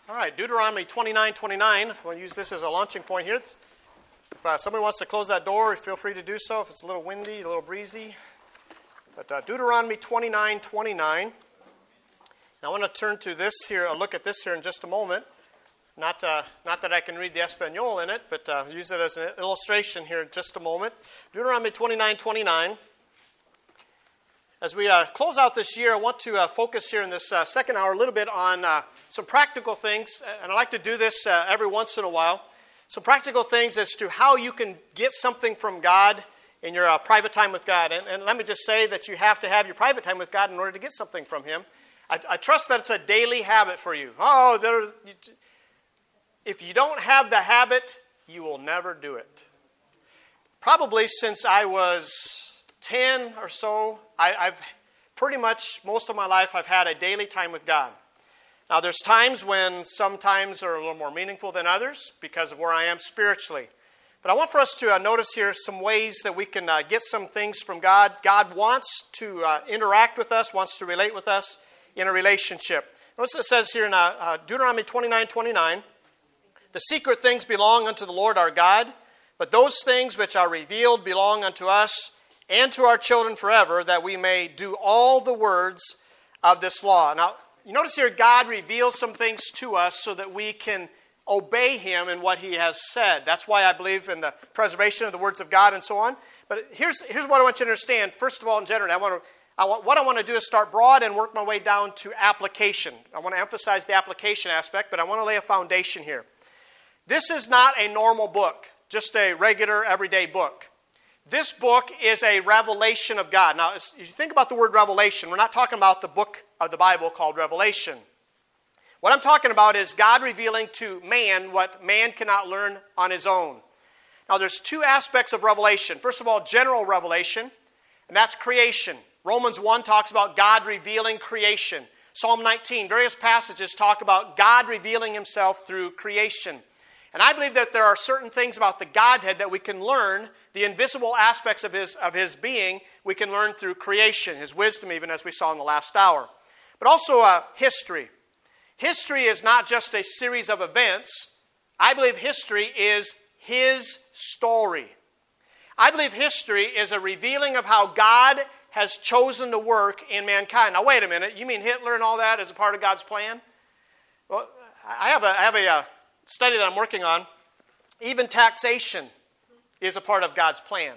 All right, Deuteronomy 29:29. We'll use this as a launching point here. If somebody wants to close that door, feel free to do so if it's a little windy, a little breezy. But Deuteronomy 29:29. I want to turn to this here, a look at this here in just a moment. Not that I can read the Espanol in it, but use it as an illustration here in just a moment. Deuteronomy 29:29. As we close out this year, I want to focus here in this second hour a little bit on some practical things, and I like to do this every once in a while. Some practical things as to how you can get something from God in your private time with God. And let me just say that you have to have your private time with God in order to get something from Him. I trust that it's a daily habit for you. If you don't have the habit, you will never do it. Probably since I was 10 or so, I've pretty much most of my life I've had a daily time with God. Now there's times when sometimes are a little more meaningful than others because of where I am spiritually. But I want for us to notice here some ways that we can get some things from God. God wants to interact with us, wants to relate with us in a relationship. Notice it says here in Deuteronomy 29:29, "The secret things belong unto the Lord our God, but those things which are revealed belong unto us and to our children forever, that we may do all the words of this law." Now, you notice here God reveals some things to us so that we can obey Him in what He has said. That's why I believe in the preservation of the words of God and so on. But here's what I want you to understand. First of all, in general, what I want to do is start broad and work my way down to application. I want to emphasize the application aspect, but I want to lay a foundation here. This is not a normal book, just a regular, everyday book. This book is a revelation of God. Now, as you think about the word revelation, we're not talking about the book of the Bible called Revelation. What I'm talking about is God revealing to man what man cannot learn on his own. Now, there's two aspects of revelation. First of all, general revelation, and that's creation. Romans 1 talks about God revealing creation. Psalm 19, various passages talk about God revealing Himself through creation. And I believe that there are certain things about the Godhead that we can learn, the invisible aspects of His being, we can learn through creation, His wisdom even, as we saw in the last hour. But also history. History is not just a series of events. I believe history is His story. I believe history is a revealing of how God has chosen to work in mankind. Now wait a minute, you mean Hitler and all that is a part of God's plan? Well, I have a study that I'm working on. Even taxation is a part of God's plan.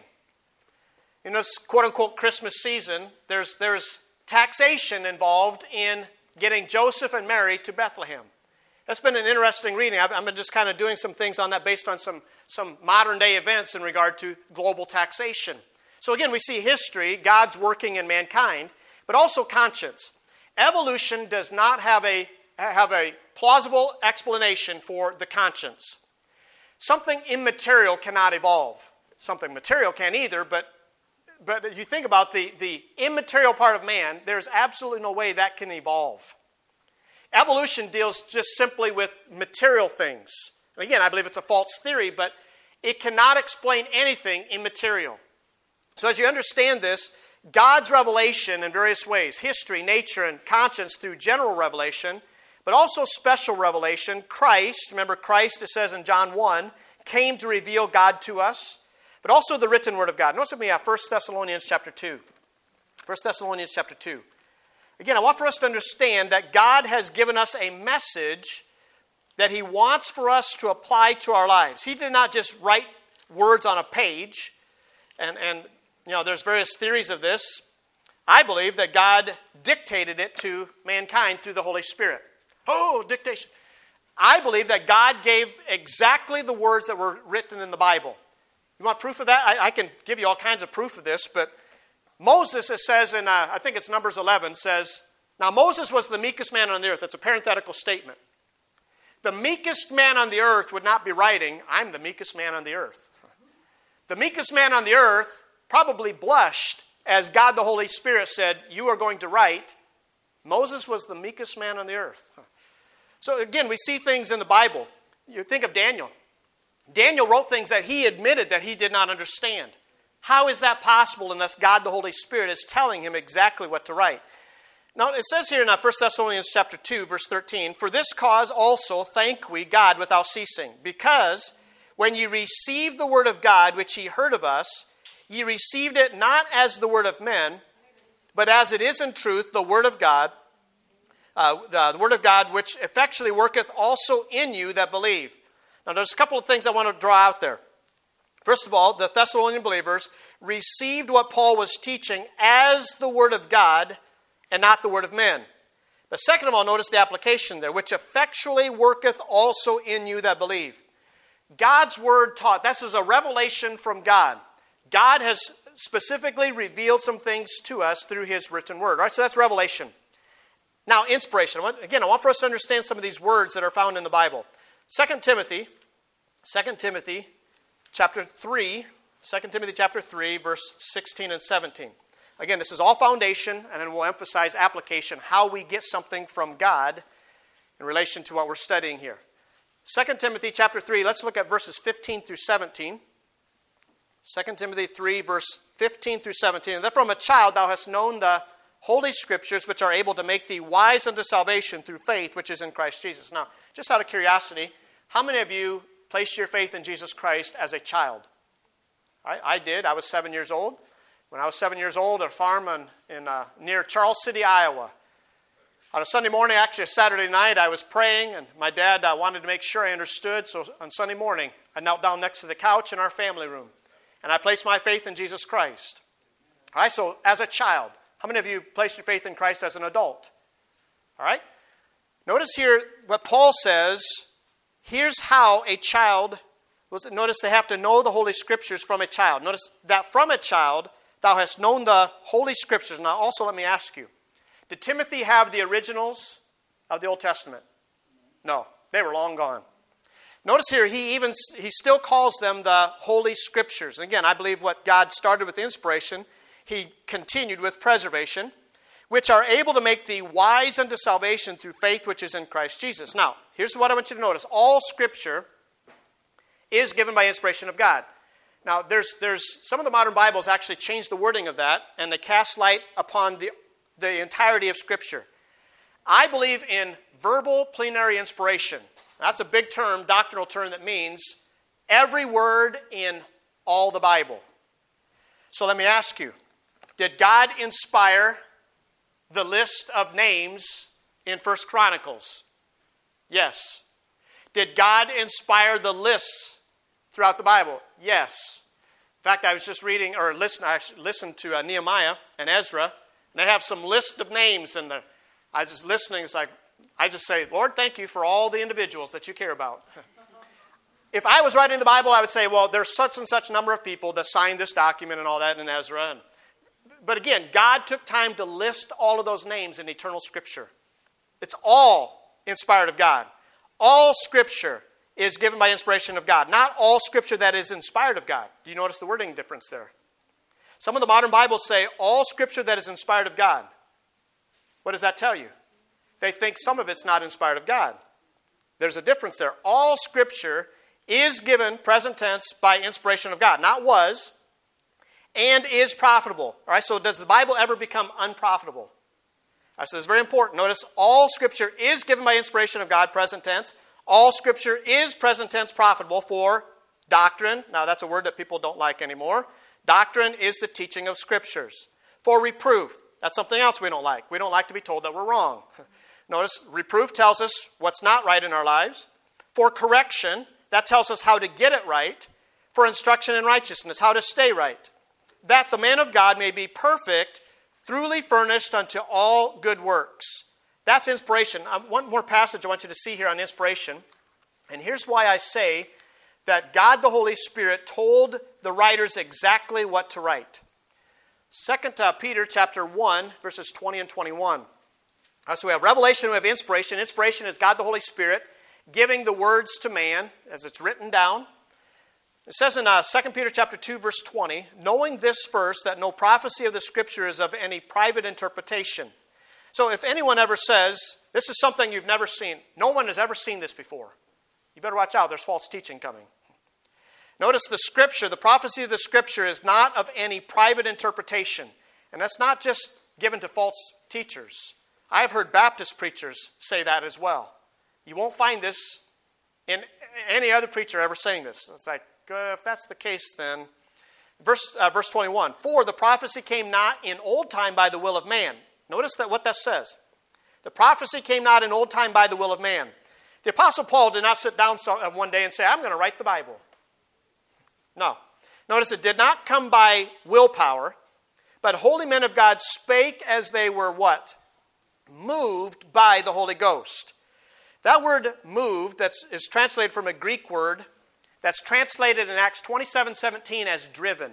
In this quote-unquote Christmas season, there's taxation involved in getting Joseph and Mary to Bethlehem. That's been an interesting reading. I've been just kind of doing some things on that based on some modern-day events in regard to global taxation. So again, we see history, God's working in mankind, but also conscience. Evolution does not have a plausible explanation for the conscience. Something immaterial cannot evolve. Something material can either, but if you think about the immaterial part of man, there's absolutely no way that can evolve. Evolution deals just simply with material things. And again, I believe it's a false theory, but it cannot explain anything immaterial. So as you understand this, God's revelation in various ways, history, nature, and conscience through general revelation, but also special revelation. Christ, remember Christ, it says in John 1, came to reveal God to us, but also the written word of God. Notice with me 1 Thessalonians chapter 2. 1 Thessalonians chapter 2. Again, I want for us to understand that God has given us a message that He wants for us to apply to our lives. He did not just write words on a page, and there's various theories of this. I believe that God dictated it to mankind through the Holy Spirit. Oh, dictation. I believe that God gave exactly the words that were written in the Bible. You want proof of that? I can give you all kinds of proof of this, but Moses, it says in, I think it's Numbers 11, says, "Now Moses was the meekest man on the earth." That's a parenthetical statement. The meekest man on the earth would not be writing, "I'm the meekest man on the earth." The meekest man on the earth probably blushed as God the Holy Spirit said, "You are going to write." Moses was the meekest man on the earth. So again, we see things in the Bible. You think of Daniel. Daniel wrote things that he admitted that he did not understand. How is that possible unless God the Holy Spirit is telling him exactly what to write? Now, it says here in 1 Thessalonians chapter 2, verse 13, "For this cause also thank we God without ceasing, because when ye received the word of God, which ye heard of us, ye received it not as the word of men, but as it is in truth the word of God, the word of God, which effectually worketh also in you that believe." Now, there's a couple of things I want to draw out there. First of all, the Thessalonian believers received what Paul was teaching as the word of God and not the word of men. But second of all, notice the application there, "which effectually worketh also in you that believe." God's word taught. This is a revelation from God. God has specifically revealed some things to us through his written word. All right, so that's revelation. Now, inspiration. I want for us to understand some of these words that are found in the Bible. 2 Timothy chapter 3, 2 Timothy chapter 3, verse 16 and 17. Again, this is all foundation, and then we'll emphasize application, how we get something from God in relation to what we're studying here. 2 Timothy chapter 3, let's look at verses 15 through 17. 2 Timothy 3, verse 15 through 17. "That from a child thou hast known the Holy Scriptures, which are able to make thee wise unto salvation through faith, which is in Christ Jesus." Now, just out of curiosity, how many of you placed your faith in Jesus Christ as a child? I did. I was 7 years old. When I was 7 years old, at a farm near Charles City, Iowa. On a Sunday morning, actually a Saturday night, I was praying, and my dad wanted to make sure I understood. So on Sunday morning, I knelt down next to the couch in our family room, and I placed my faith in Jesus Christ. All right, so as a child, how many of you placed your faith in Christ as an adult? All right? Notice here what Paul says. Here's how a child, notice they have to know the Holy Scriptures from a child. Notice that from a child, thou hast known the Holy Scriptures. Now also let me ask you, did Timothy have the originals of the Old Testament? No, they were long gone. Notice here, he still calls them the Holy Scriptures. And again, I believe what God started with inspiration, he continued with preservation, "which are able to make thee wise unto salvation through faith which is in Christ Jesus." Now, here's what I want you to notice. All Scripture is given by inspiration of God. Now, there's some of the modern Bibles actually change the wording of that, and they cast light upon the entirety of Scripture. I believe in verbal plenary inspiration. That's a big term, doctrinal term, that means every word in all the Bible. So let me ask you, did God inspire the list of names in 1 Chronicles? Yes. Did God inspire the lists throughout the Bible? Yes. In fact, I was just reading, or listened to Nehemiah and Ezra, and they have some list of names in there. I was just listening. It's like, I just say, "Lord, thank you for all the individuals that you care about." If I was writing the Bible, I would say, well, there's such and such number of people that signed this document and all that in Ezra. But again, God took time to list all of those names in eternal Scripture. It's all inspired of God. All Scripture is given by inspiration of God. Not all Scripture that is inspired of God. Do you notice the wording difference there? Some of the modern Bibles say all Scripture that is inspired of God. What does that tell you? They think some of it's not inspired of God. There's a difference there. All Scripture is given, present tense, by inspiration of God. Not was, and is profitable. All right, so does the Bible ever become unprofitable? All right, so this is very important. Notice all Scripture is given by inspiration of God, present tense. All Scripture is, present tense, profitable for doctrine. Now, that's a word that people don't like anymore. Doctrine is the teaching of Scriptures. For reproof. That's something else we don't like. We don't like to be told that we're wrong. Notice, reproof tells us what's not right in our lives. For correction, that tells us how to get it right. For instruction in righteousness, how to stay right. That the man of God may be perfect, truly furnished unto all good works. That's inspiration. One more passage I want you to see here on inspiration. And here's why I say that God the Holy Spirit told the writers exactly what to write. 2 Peter chapter 1, verses 20 and 21. So we have revelation, we have inspiration. Inspiration is God the Holy Spirit giving the words to man as it's written down. It says in 2 Peter chapter 2, verse 20, knowing this first, that no prophecy of the Scripture is of any private interpretation. So if anyone ever says, this is something you've never seen, no one has ever seen this before, you better watch out, there's false teaching coming. Notice the Scripture, the prophecy of the Scripture is not of any private interpretation. And that's not just given to false teachers. I've heard Baptist preachers say that as well. You won't find this in any other preacher ever saying this. It's like, if that's the case, then... Verse 21, for the prophecy came not in old time by the will of man. Notice what that says. The prophecy came not in old time by the will of man. The Apostle Paul did not sit down one day and say, I'm going to write the Bible. No. Notice it did not come by willpower, but holy men of God spake as they were what? Moved by the Holy Ghost. That word moved is translated from a Greek word that's translated in Acts 27:17 as driven.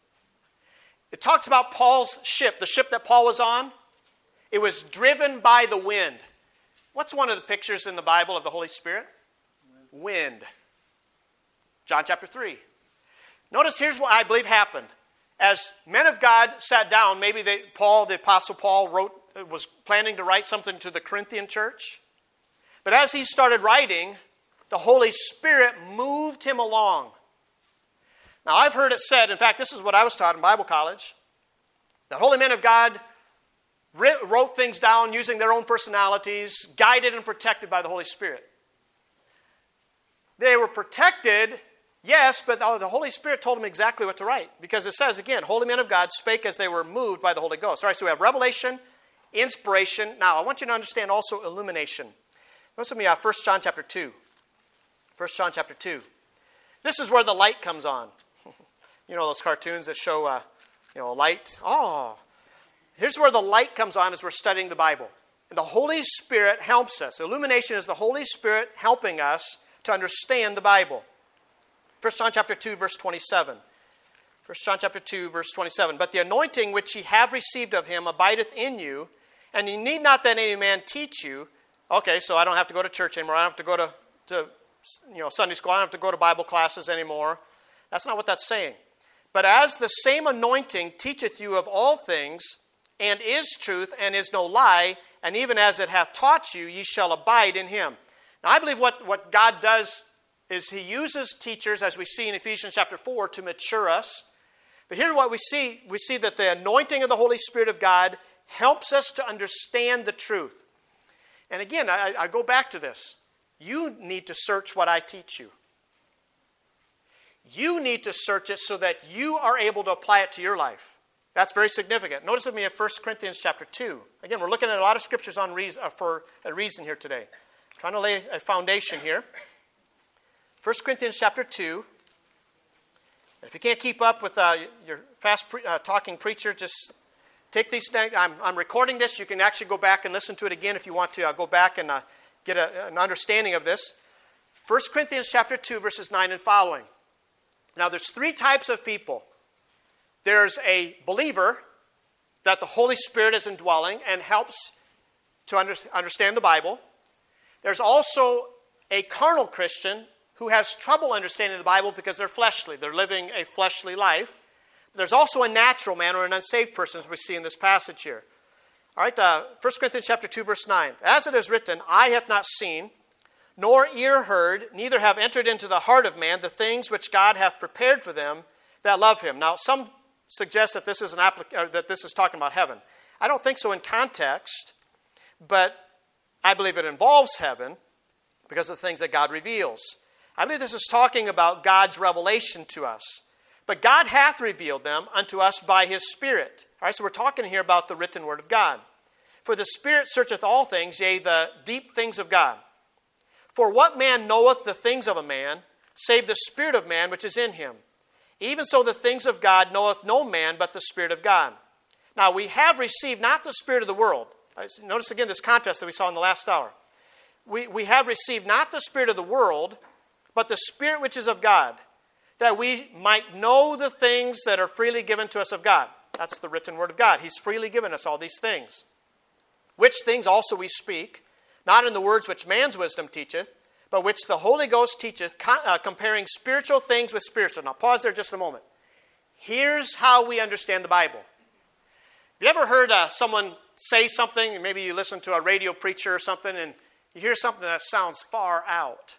It talks about Paul's ship, the ship that Paul was on. It was driven by the wind. What's one of the pictures in the Bible of the Holy Spirit? Wind. John chapter 3. Notice here's what I believe happened. As men of God sat down, maybe the Apostle Paul was planning to write something to the Corinthian church. But as he started writing, the Holy Spirit moved him along. Now, I've heard it said, in fact, this is what I was taught in Bible college, that holy men of God wrote things down using their own personalities, guided and protected by the Holy Spirit. They were protected, yes, but the Holy Spirit told them exactly what to write. Because it says, again, holy men of God spake as they were moved by the Holy Ghost. All right, so we have revelation, inspiration. Now, I want you to understand also illumination. Notice with me 1 John chapter 2. 1 John chapter 2. This is where the light comes on. You know those cartoons that show light? Oh, here's where the light comes on as we're studying the Bible. And the Holy Spirit helps us. Illumination is the Holy Spirit helping us to understand the Bible. 1 John chapter 2, verse 27. 1 John chapter 2, verse 27. But the anointing which ye have received of him abideth in you, and ye need not that any man teach you. Okay, so I don't have to go to church anymore. I don't have to go to Sunday school. I don't have to go to Bible classes anymore. That's not what that's saying. But as the same anointing teacheth you of all things, and is truth, and is no lie, and even as it hath taught you, ye shall abide in him. Now, I believe what God does is he uses teachers, as we see in Ephesians chapter 4, to mature us. But here's what we see. We see that the anointing of the Holy Spirit of God helps us to understand the truth. And again, I go back to this. You need to search what I teach you. You need to search it so that you are able to apply it to your life. That's very significant. Notice with me in 1 Corinthians chapter 2. Again, we're looking at a lot of scriptures for a reason here today. I'm trying to lay a foundation here. 1 Corinthians chapter 2. If you can't keep up with your fast-talking preacher, just take these things. I'm recording this. You can actually go back and listen to it again if you want to. Go back and get an understanding of this. 1 Corinthians chapter 2, verses 9 and following. Now, there's three types of people. There's a believer that the Holy Spirit is indwelling and helps to understand the Bible. There's also a carnal Christian who has trouble understanding the Bible because they're fleshly. They're living a fleshly life. There's also a natural man or an unsaved person, as we see in this passage here. All right, 1 Corinthians chapter 2, verse 9. As it is written, eye hath not seen, nor ear heard, neither have entered into the heart of man the things which God hath prepared for them that love him. Now, some suggest that this is talking about heaven. I don't think so in context, but I believe it involves heaven because of the things that God reveals. I believe this is talking about God's revelation to us. But God hath revealed them unto us by his Spirit. All right, so we're talking here about the written word of God. For the Spirit searcheth all things, yea, the deep things of God. For what man knoweth the things of a man, save the Spirit of man which is in him? Even so the things of God knoweth no man but the Spirit of God. Now we have received not the spirit of the world. Notice again this contrast that we saw in the last hour. We have received not the spirit of the world, but the Spirit which is of God, that we might know the things that are freely given to us of God. That's the written word of God. He's freely given us all these things. Which things also we speak, not in the words which man's wisdom teacheth, but which the Holy Ghost teacheth, comparing spiritual things with spiritual. Now pause there just a moment. Here's how we understand the Bible. Have you ever heard someone say something, maybe you listen to a radio preacher or something, and you hear something that sounds far out?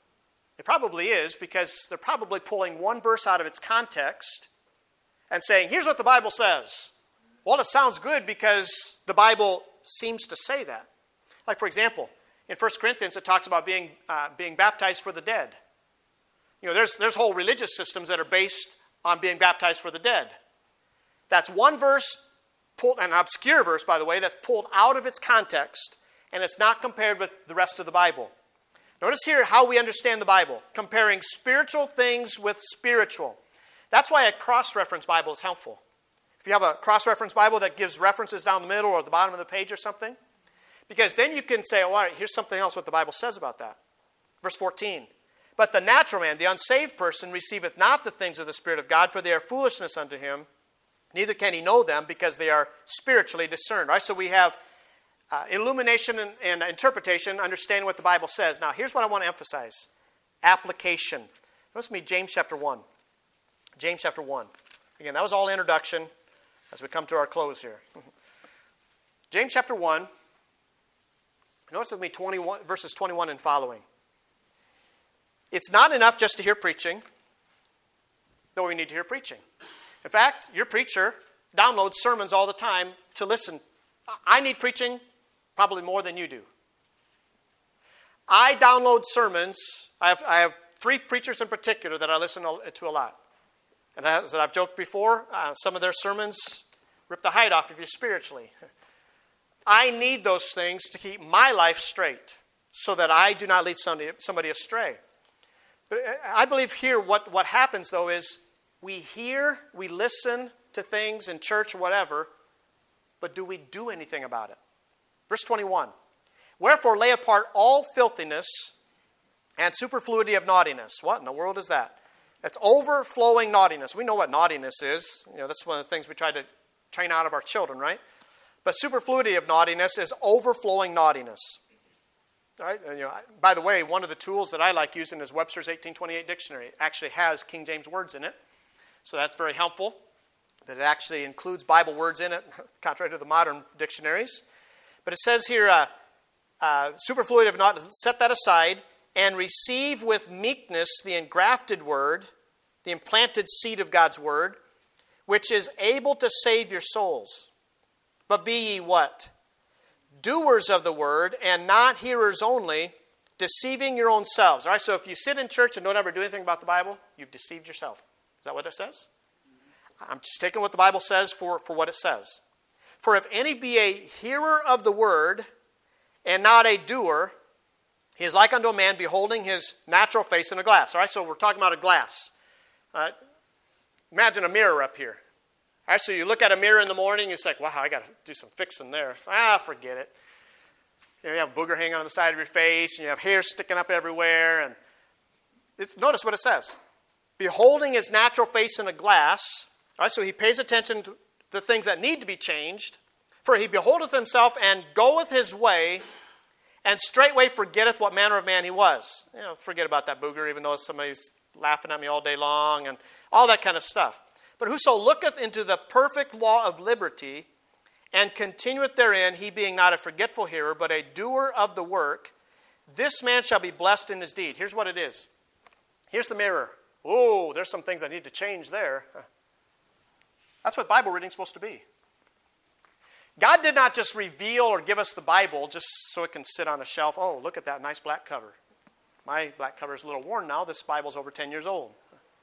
It probably is, because they're probably pulling one verse out of its context and saying, here's what the Bible says. Well, it sounds good because the Bible seems to say that. Like, for example, in 1 Corinthians, it talks about being baptized for the dead. There's whole religious systems that are based on being baptized for the dead. That's one verse, an obscure verse, by the way, that's pulled out of its context, and it's not compared with the rest of the Bible. Notice here how we understand the Bible, comparing spiritual things with spiritual. That's why a cross-reference Bible is helpful. If you have a cross-reference Bible that gives references down the middle or at the bottom of the page or something, because then you can say, all right, here's something else what the Bible says about that. Verse 14. But the natural man, the unsaved person, receiveth not the things of the Spirit of God, for they are foolishness unto him. Neither can he know them, because they are spiritually discerned. All right, so we have illumination and interpretation, understanding what the Bible says. Now, here's what I want to emphasize. Application. Notice me, James chapter 1. James chapter 1. Again, that was all introduction as we come to our close here. James chapter 1. Notice with me verses 21 and following. It's not enough just to hear preaching, though we need to hear preaching. In fact, your preacher downloads sermons all the time to listen. I need preaching probably more than you do. I download sermons. I have 3 preachers in particular that I listen to a lot. And as I've joked before, some of their sermons rip the hide off of you spiritually. I need those things to keep my life straight so that I do not lead somebody astray. But I believe here what happens, though, is we hear, we listen to things in church or whatever, but do we do anything about it? Verse 21. Wherefore lay apart all filthiness and superfluity of naughtiness. What in the world is that? That's overflowing naughtiness. We know what naughtiness is. That's one of the things we try to train out of our children, right? But superfluity of naughtiness is overflowing naughtiness. All right? And, by the way, one of the tools that I like using is Webster's 1828 dictionary. It actually has King James words in it. So that's very helpful. That it actually includes Bible words in it, contrary to the modern dictionaries. But it says here, superfluity of naughtiness, set that aside, and receive with meekness the engrafted word, the implanted seed of God's word, which is able to save your souls. But be ye what? Doers of the word, and not hearers only, deceiving your own selves. All right, so if you sit in church and don't ever do anything about the Bible, you've deceived yourself. Is that what it says? I'm just taking what the Bible says for what it says. For if any be a hearer of the word, and not a doer, he is like unto a man beholding his natural face in a glass. All right, so we're talking about a glass. Imagine a mirror up here. All right, so you look at a mirror in the morning, it's like, wow, I got to do some fixing there. Forget it. You have a booger hanging on the side of your face, and you have hair sticking up everywhere. And notice what it says. Beholding his natural face in a glass. All right, so he pays attention to the things that need to be changed. For he beholdeth himself and goeth his way, and straightway forgetteth what manner of man he was. Forget about that booger, even though somebody's laughing at me all day long, and all that kind of stuff. But whoso looketh into the perfect law of liberty, and continueth therein, he being not a forgetful hearer, but a doer of the work, this man shall be blessed in his deed. Here's what it is. Here's the mirror. Oh, there's some things I need to change there. That's what Bible reading is supposed to be. God did not just reveal or give us the Bible just so it can sit on a shelf. Oh, look at that nice black cover. My black cover is a little worn now. This Bible's over 10 years old.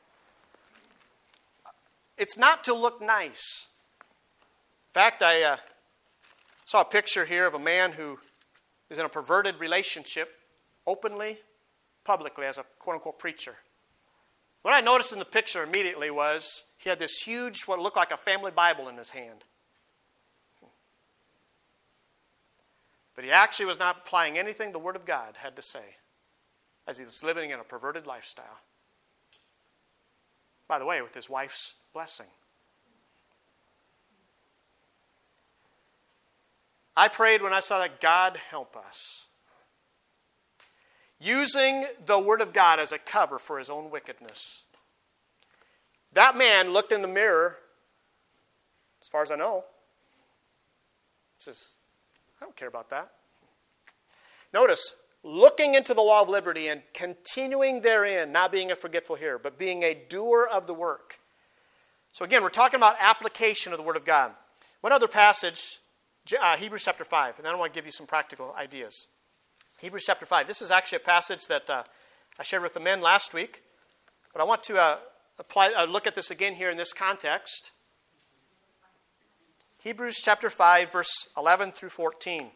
It's not to look nice. In fact, I saw a picture here of a man who is in a perverted relationship openly, publicly, as a quote-unquote preacher. What I noticed in the picture immediately was he had this huge, what looked like a family Bible in his hand. But he actually was not applying anything the Word of God had to say as he was living in a perverted lifestyle. By the way, with his wife's blessing. I prayed when I saw that, God help us. Using the Word of God as a cover for his own wickedness. That man looked in the mirror, as far as I know, says, I don't care about that. Notice, looking into the law of liberty and continuing therein, not being a forgetful hearer, but being a doer of the work. So again, we're talking about application of the Word of God. One other passage, Hebrews chapter 5, and then I want to give you some practical ideas. Hebrews chapter 5. This is actually a passage that I shared with the men last week, but I want to look at this again here in this context. Hebrews chapter 5, verse 11 through 14.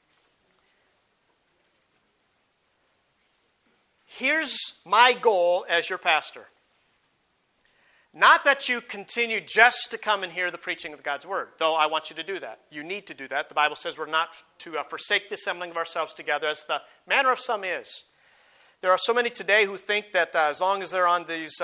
Here's my goal as your pastor. Not that you continue just to come and hear the preaching of God's word, though I want you to do that. You need to do that. The Bible says we're not to forsake the assembling of ourselves together, as the manner of some is. There are so many today who think that as long as they're on these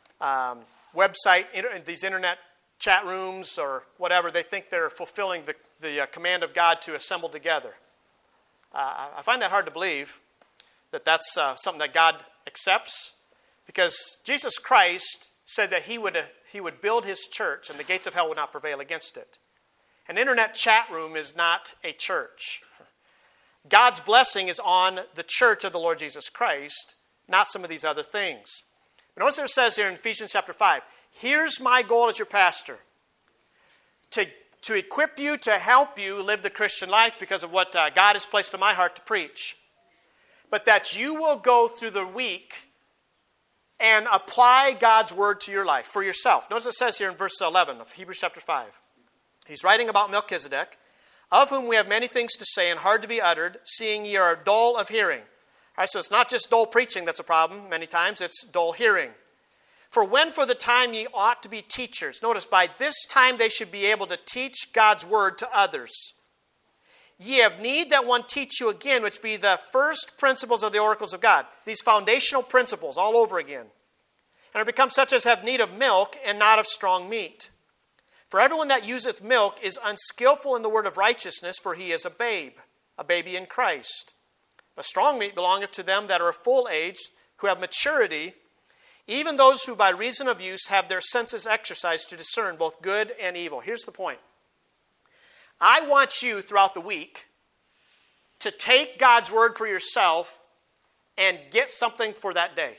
these internet chat rooms or whatever, they think they're fulfilling the command of God to assemble together. I find that hard to believe that that's something that God accepts, because Jesus Christ said that he would build his church and the gates of hell would not prevail against it. An internet chat room is not a church. God's blessing is on the church of the Lord Jesus Christ, not some of these other things. But notice what it says here in Ephesians chapter 5. Here's my goal as your pastor. To equip you, to help you live the Christian life because of what God has placed in my heart to preach. But that you will go through the week and apply God's word to your life for yourself. Notice it says here in verse 11 of Hebrews chapter 5. He's writing about Melchizedek, of whom we have many things to say and hard to be uttered, seeing ye are dull of hearing. All right, so it's not just dull preaching that's a problem many times, it's dull hearing. For when for the time ye ought to be teachers. Notice, by this time they should be able to teach God's word to others. Ye have need that one teach you again, which be the first principles of the oracles of God. These foundational principles all over again. And are become such as have need of milk and not of strong meat. For everyone that useth milk is unskillful in the word of righteousness, for he is a baby in Christ. But strong meat belongeth to them that are of full age, who have maturity, even those who by reason of use have their senses exercised to discern both good and evil. Here's the point. I want you throughout the week to take God's word for yourself and get something for that day.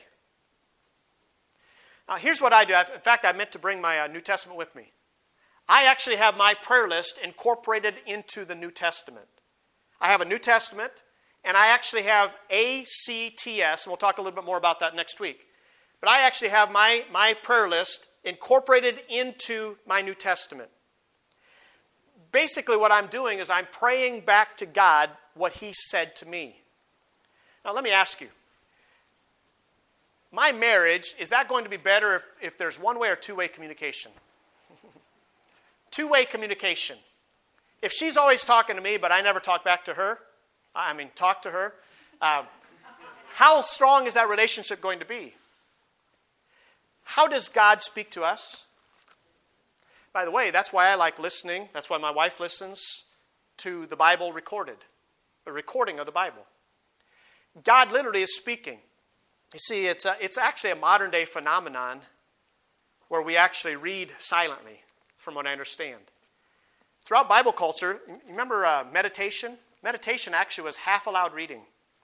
Now, here's what I do. In fact, I meant to bring my New Testament with me. I actually have my prayer list incorporated into the New Testament. I have a New Testament, and I actually have ACTS, and we'll talk a little bit more about that next week. But I actually have my prayer list incorporated into my New Testament. Basically, what I'm doing is I'm praying back to God what he said to me. Now, let me ask you. My marriage, is that going to be better if there's one-way or two-way communication? Two-way communication. If she's always talking to me, but I never talk back to her, talk to her, how strong is that relationship going to be? How does God speak to us? By the way, that's why I like listening. That's why my wife listens to the Bible recorded, a recording of the Bible. God literally is speaking. You see, it's actually a modern-day phenomenon where we actually read silently, from what I understand. Throughout Bible culture, you remember meditation? Meditation actually was half-aloud reading.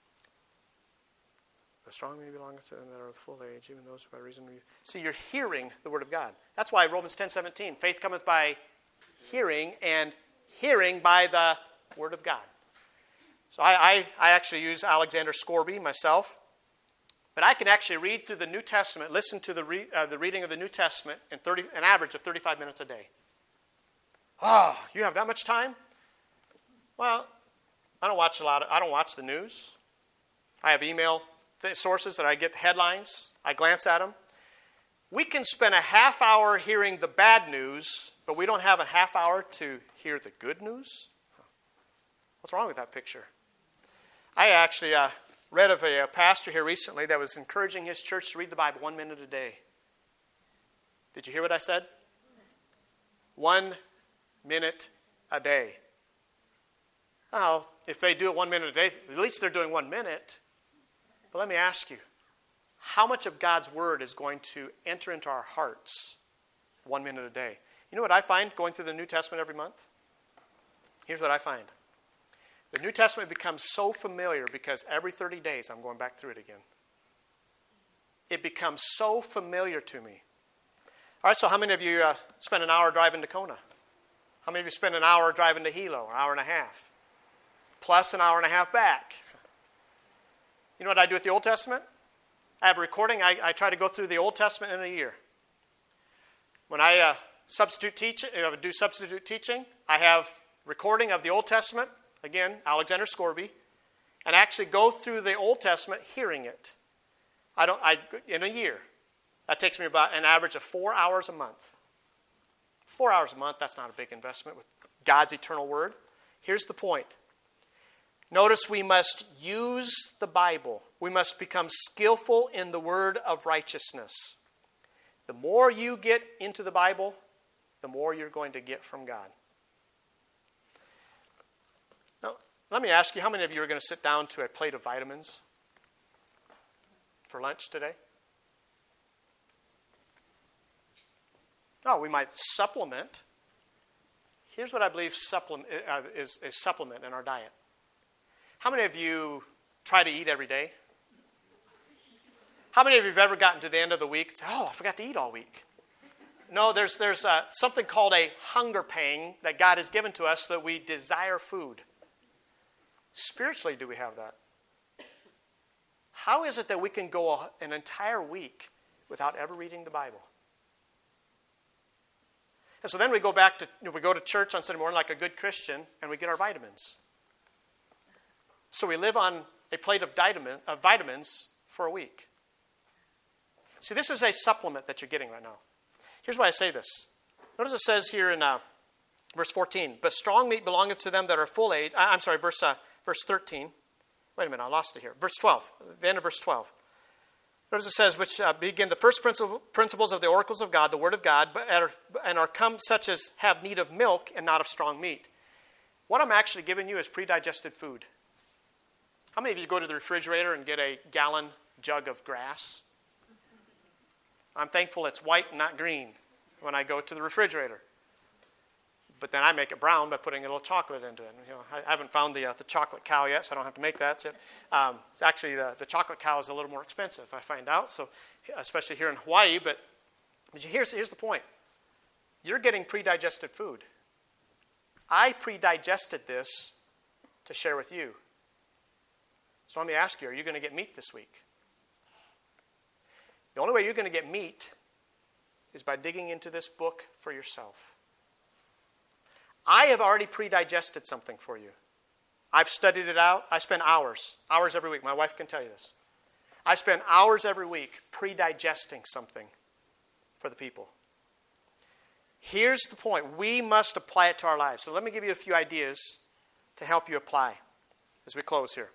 The strong may belong to them that are of full age, even those who by reason of use. See, you're hearing the word of God. That's why Romans 10:17, faith cometh by hearing, and hearing by the word of God. So I actually use Alexander Scourby myself. But I can actually read through the New Testament, listen to the reading of the New Testament in an average of 35 minutes a day. Oh, you have that much time? Well, I don't watch the news. I have email sources that I get headlines. I glance at them. We can spend a half hour hearing the bad news, but we don't have a half hour to hear the good news? What's wrong with that picture? I actually read of a pastor here recently that was encouraging his church to read the Bible 1 minute a day. Did you hear what I said? 1 minute a day. Now, if they do it 1 minute a day, at least they're doing 1 minute. But let me ask you, how much of God's word is going to enter into our hearts 1 minute a day? You know what I find going through the New Testament every month? Here's what I find. The New Testament becomes so familiar because every 30 days I'm going back through it again. It becomes so familiar to me. All right, so how many of you spent an hour driving to Kona? How many of you spend an hour driving to Hilo, an hour and a half? Plus an hour and a half back. You know what I do with the Old Testament? I have a recording. I try to go through the Old Testament in a year. When I do substitute teaching, I have recording of the Old Testament, again, Alexander Scorby, and actually go through the Old Testament hearing it. In a year. That takes me about an average of 4 hours a month. 4 hours a month, that's not a big investment with God's eternal word. Here's the point. Notice we must use the Bible. We must become skillful in the word of righteousness. The more you get into the Bible, the more you're going to get from God. Now, let me ask you, how many of you are going to sit down to a plate of vitamins for lunch today? Oh, we might supplement. Here's what I believe is a supplement in our diet. How many of you try to eat every day? How many of you have ever gotten to the end of the week and say, oh, I forgot to eat all week? No, there's something called a hunger pang that God has given to us that we desire food. Spiritually, do we have that? How is it that we can go an entire week without ever reading the Bible? And so then we go to church on Sunday morning like a good Christian, and we get our vitamins. So we live on a plate of vitamins for a week. See, this is a supplement that you're getting right now. Here's why I say this. Notice it says here in verse 14, but strong meat belongeth to them that are full age. Verse 13. Wait a minute, I lost it here. Verse 12, the end of verse 12. Notice it says, which begin the first principles of the oracles of God, the word of God, and are come such as have need of milk and not of strong meat. What I'm actually giving you is pre-digested food. How many of you go to the refrigerator and get a gallon jug of grass? I'm thankful it's white and not green when I go to the refrigerator. But then I make it brown by putting a little chocolate into it. You know, I haven't found the chocolate cow yet, so I don't have to make that. So, it's actually the chocolate cow is a little more expensive, I find out. So, especially here in Hawaii. But here's the point: you're getting pre-digested food. I pre-digested this to share with you. So let me ask you: are you going to get meat this week? The only way you're going to get meat is by digging into this book for yourself. I have already pre-digested something for you. I've studied it out. I spend hours every week. My wife can tell you this. I spend hours every week pre-digesting something for the people. Here's the point. We must apply it to our lives. So let me give you a few ideas to help you apply as we close here.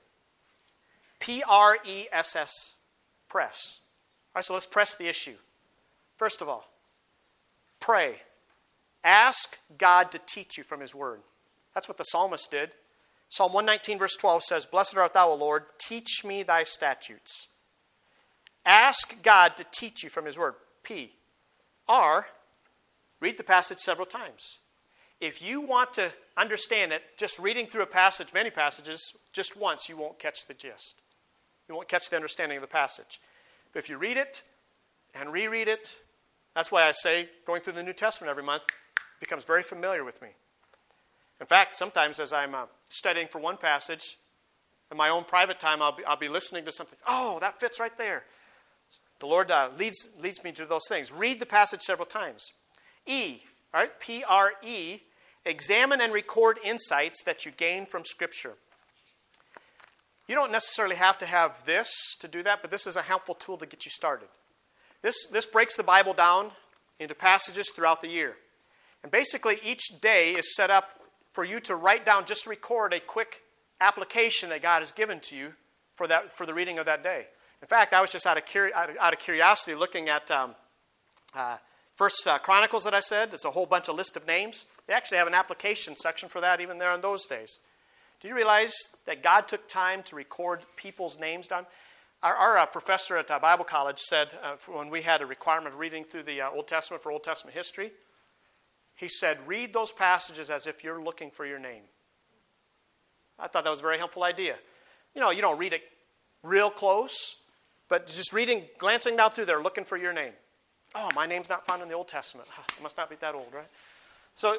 P-R-E-S-S, press. All right, so let's press the issue. First of all, pray. Ask God to teach you from His Word. That's what the psalmist did. Psalm 119 verse 12 says, Blessed art thou, O Lord, teach me thy statutes. Ask God to teach you from His Word. P. R. Read the passage several times. If you want to understand it, just reading through a passage, many passages, just once, you won't catch the gist. You won't catch the understanding of the passage. But if you read it and reread it, that's why I say going through the New Testament every month becomes very familiar with me. In fact, sometimes as I'm studying for one passage, in my own private time, I'll be listening to something. Oh, that fits right there. The Lord leads me to those things. Read the passage several times. E, all right, P-R-E, examine and record insights that you gain from Scripture. You don't necessarily have to have this to do that, but this is a helpful tool to get you started. This breaks the Bible down into passages throughout the year. And basically each day is set up for you to write down, just record a quick application that God has given to you for the reading of that day. In fact, I was just out of curiosity looking at First Chronicles that I said. There's a whole bunch of list of names. They actually have an application section for that even there in those days. Do you realize that God took time to record people's names down? Our professor at Bible College said when we had a requirement of reading through the Old Testament for Old Testament history, he said, read those passages as if you're looking for your name. I thought that was a very helpful idea. You know, you don't read it real close, but just glancing down through there, looking for your name. Oh, my name's not found in the Old Testament. It must not be that old, right? So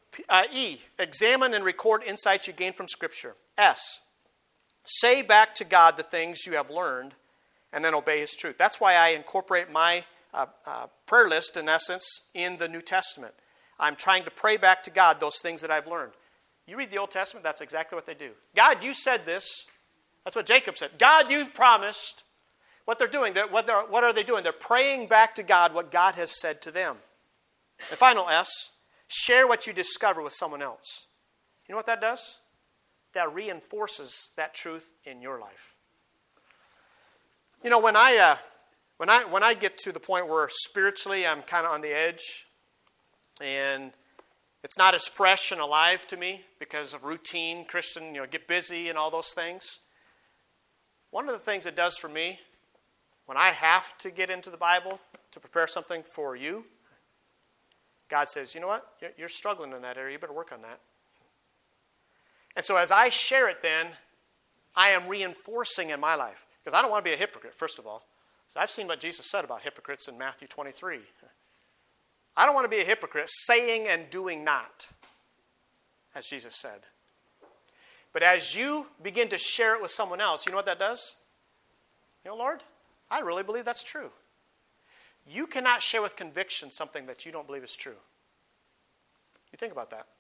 E, examine and record insights you gain from Scripture. S, say back to God the things you have learned and then obey His truth. That's why I incorporate my prayer list, in essence, in the New Testament. I'm trying to pray back to God those things that I've learned. You read the Old Testament, that's exactly what they do. God, you said this. That's what Jacob said. God, you promised. What they're doing, what are they doing? They're praying back to God what God has said to them. And final S, share what you discover with someone else. You know what that does? That reinforces that truth in your life. You know, when I get to the point where spiritually I'm kind of on the edge and it's not as fresh and alive to me because of routine, Christian, get busy and all those things. One of the things it does for me when I have to get into the Bible to prepare something for you, God says, you know what? You're struggling in that area. You better work on that. And so as I share it then, I am reinforcing in my life. Because I don't want to be a hypocrite, first of all. So I've seen what Jesus said about hypocrites in Matthew 23. I don't want to be a hypocrite saying and doing not, as Jesus said. But as you begin to share it with someone else, you know what that does? Lord, I really believe that's true. You cannot share with conviction something that you don't believe is true. You think about that.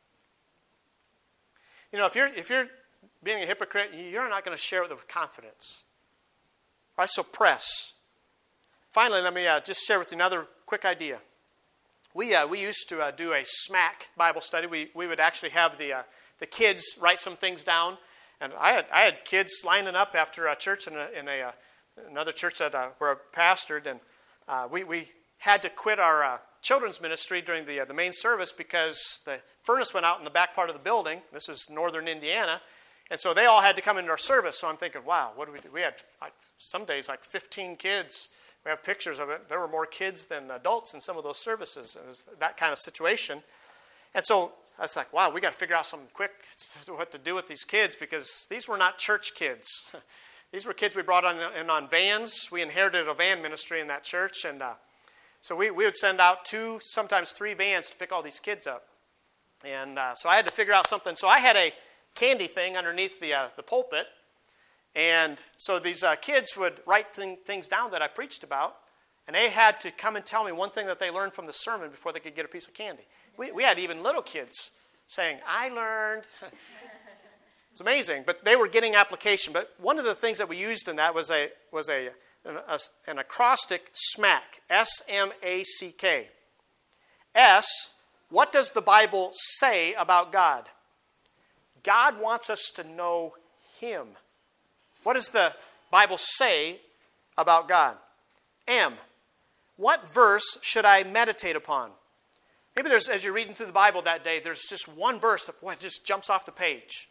If you're being a hypocrite, you're not going to share it with confidence. All right, so press. Finally, let me just share with you another quick idea. We used to do a SMAC Bible study. We would actually have the kids write some things down, and I had kids lining up after a church in another church that where I pastored, and we had to quit our children's ministry during the main service because the furnace went out in the back part of the building. This was northern Indiana, and so they all had to come into our service. So I'm thinking, wow, what do we do? We had some days like 15 kids. We have pictures of it. There were more kids than adults in some of those services. It was that kind of situation. And so I was like, wow, we got to figure out something quick what to do with these kids because these were not church kids. These were kids we brought on vans. We inherited a van ministry in that church. And so we would send out 2, sometimes 3 vans to pick all these kids up. And so I had to figure out something. So I had a candy thing underneath the pulpit. And so these kids would write things down that I preached about. And they had to come and tell me one thing that they learned from the sermon before they could get a piece of candy. We had even little kids saying, I learned. It's amazing, but they were getting application. But one of the things that we used in that was an acrostic SMAC, S-M-A-C-K. S, what does the Bible say about God? God wants us to know Him. What does the Bible say about God? M, what verse should I meditate upon? Maybe as you're reading through the Bible that day, there's just one verse that just jumps off the page.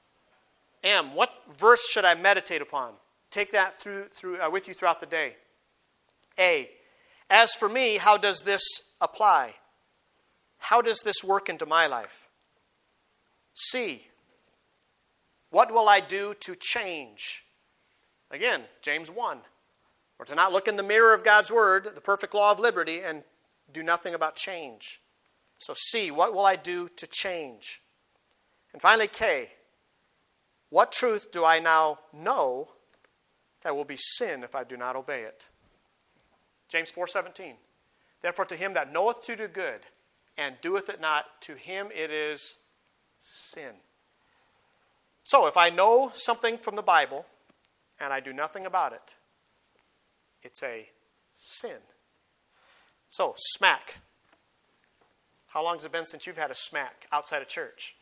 M, what verse should I meditate upon? Take that through with you throughout the day. A, as for me, how does this apply? How does this work into my life? C, what will I do to change? Again, James 1. Or to not look in the mirror of God's Word, the perfect law of liberty, and do nothing about change. So C, what will I do to change? And finally K, what truth do I now know that will be sin if I do not obey it? James 4:17. Therefore to him that knoweth to do good and doeth it not, to him it is sin. So if I know something from the Bible and I do nothing about it, it's a sin. So, SMAC. How long has it been since you've had a smack outside of church?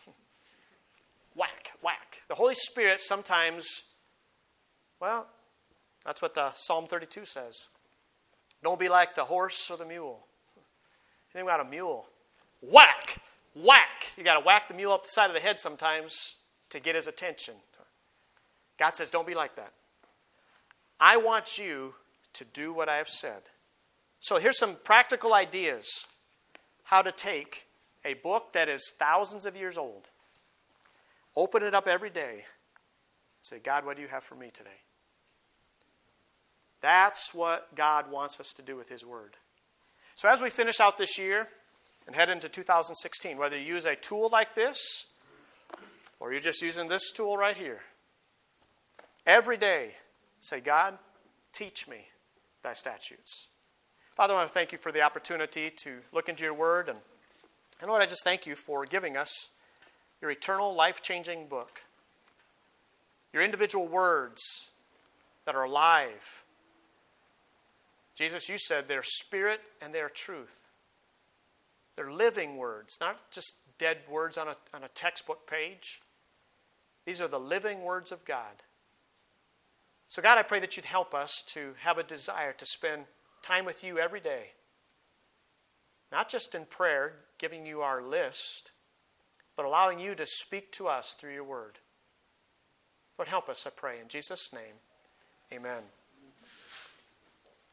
Whack, whack. The Holy Spirit sometimes, well, that's what Psalm 32 says. Don't be like the horse or the mule. You think about a mule. Whack, whack. You got to whack the mule up the side of the head sometimes to get his attention. God says, don't be like that. I want you to do what I have said. So here's some practical ideas how to take a book that is thousands of years old, open it up every day, and say, God, what do you have for me today? That's what God wants us to do with His Word. So as we finish out this year, and head into 2016. Whether you use a tool like this or you're just using this tool right here. Every day, say, God, teach me thy statutes. Father, I want to thank you for the opportunity to look into your word. And Lord, I just thank you for giving us your eternal, life-changing book. Your individual words that are alive. Jesus, you said they're spirit and they're truth. They're living words, not just dead words on a textbook page. These are the living words of God. So God, I pray that you'd help us to have a desire to spend time with you every day. Not just in prayer, giving you our list, but allowing you to speak to us through your word. Lord, help us, I pray. In Jesus' name, amen.